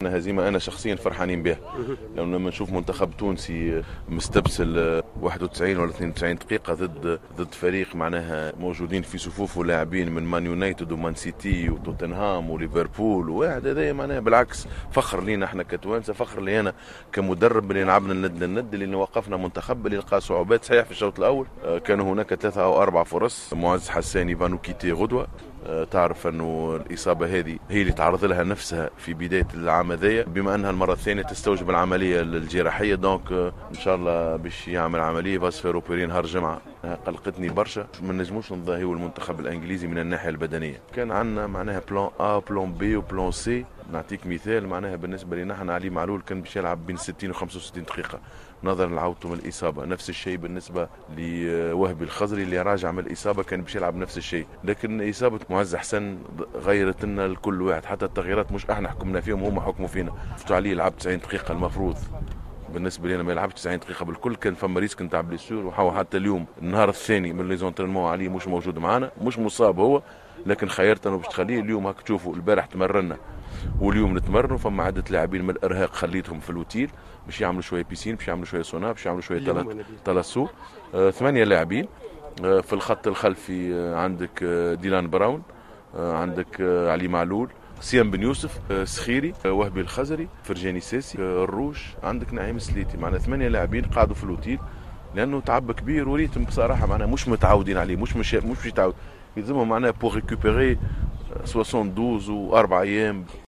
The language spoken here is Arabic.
هزيمة أنا شخصيا فرحانين بها، لأنه لما نشوف منتخب تونسي مستبسل 91 ولا 92 دقيقة ضد فريق معناها موجودين في صفوفه لاعبين من مان يونايتد ومان سيتي وتوتنهام وليفربول وواحد، هذا معناها بالعكس فخر لينا احنا كتوانسة، فخر لي أنا كمدرب اللي لعبنا الند للند، اللي وقفنا منتخب اللي لقى صعوبات. صحيح في الشوط الأول كانوا هناك 3 أو 4 فرص، معز حساني بانو كيتي غدوة، تعرف أنه الإصابة هذه هي اللي تعرض لها نفسها في بداية العام هذايا، بما أنها المرة الثانية تستوجب العملية الجراحية، دونك إن شاء الله باش يعمل عملية فاسفيروبيري نهار الجمعة. قلقتني برشا، ما نجموش نضاهيو المنتخب الإنجليزي من الناحية البدنية. كان عندنا معناها بلان A بلان B وبلان C. نعطيك مثال، معناها بالنسبة لنا احنا علي معلول كان باش يلعب بين 60 و 65 دقيقة نظرا لعودته من الإصابة. نفس الشيء بالنسبة لوهبي الخضري اللي راجع من الإصابة كان باش يلعب نفس الشيء، لكن إصابة معز حسن غيرت لنا الكل واحد، حتى التغييرات مش احنا حكمنا فيهم هم حكموا فينا. فتوا عليه لعب 90 دقيقة المفروض بالنسبه لي، انا ما يلعبش 90 دقيقه بالكل، كان فما ريسك نتاع بليسيور، وحاول حتى اليوم النهار الثاني من لي زونترينمون عليه مش موجود معنا، مش مصاب هو، لكن خيرت انا باش تخليه اليوم. هاك تشوفوا البارح تمرنا واليوم نتمرنوا، فما عدة لاعبين من الارهاق خليتهم في الوتيل باش يعملوا شويه بيسين، باش يعملوا شويه سونا، باش يعملوا شويه تلاسو. 8 لاعبين في الخط الخلفي، عندك ديلان براون، عندك علي معلول، سيام بن يوسف، سخيري، وهبي الخزري، فرجاني ساسي، الروش، عندك نعيم سليتي. معنا 8 لاعبين قاعدوا في الوتيل لانه تعب كبير وريتم بصراحه معناها مش متعودين عليه، مش يتعود، يلزمهم معناها بور ريكوبيري 72 و4 ايام.